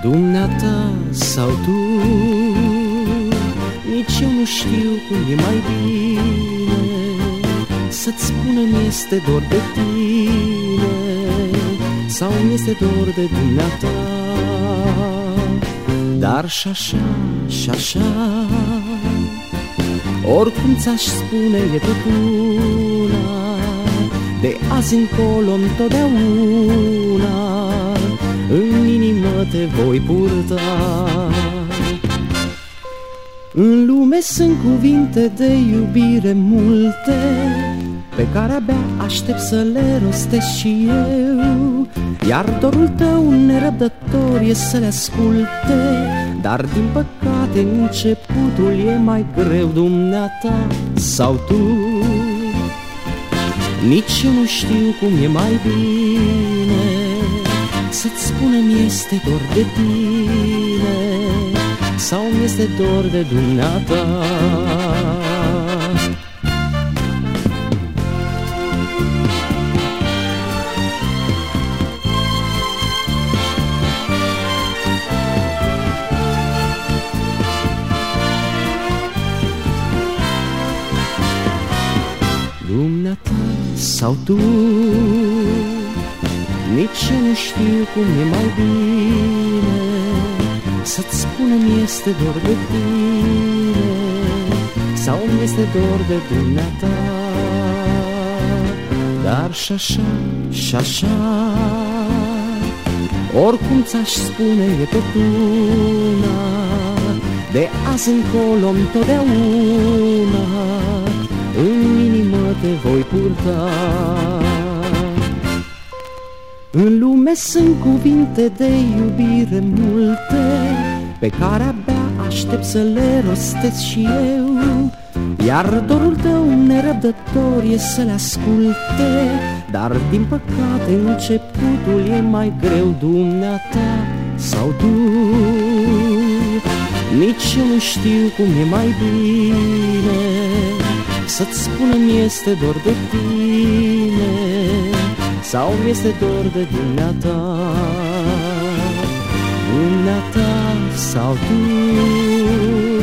Dumneata sau tu, nici eu nu știu cum e mai bine să-ți spună mi-este dor de tine sau mi-este dor de dumneata. Dar și-așa, și-așa, oricum ți-aș spune e tot una, de azi încolo întotdeauna în inimă te voi purta. În lume sunt cuvinte de iubire multe, pe care abia aștept să le rostesc și eu, iar dorul tău nerăbdător e să le asculte. Dar din păcate începutul e mai greu, dumneata sau tu. Nici eu nu știu cum e mai bine să-ți spună mi-este dor de tine sau mi-este dor de dumneata. Dumneata sau tu, nici eu nu știu cum e mai bine să-ți spună mi-este dor de tine sau mi-este dor de dumneata. Dar și-așa, și-așa, oricum ți-aș spune e tot una, de azi încolo întotdeauna în inimă te voi purta. În lume sunt cuvinte de iubire multe, pe care abia aștept să le rostesc și eu, iar dorul tău nerăbdător e să le asculte. Dar din păcate începutul e mai greu, dumneata sau tu. Nici eu nu știu cum e mai bine să-ți spună mi-este dor de tine sau mi-este dor de dumneata. Dumneata sau tu.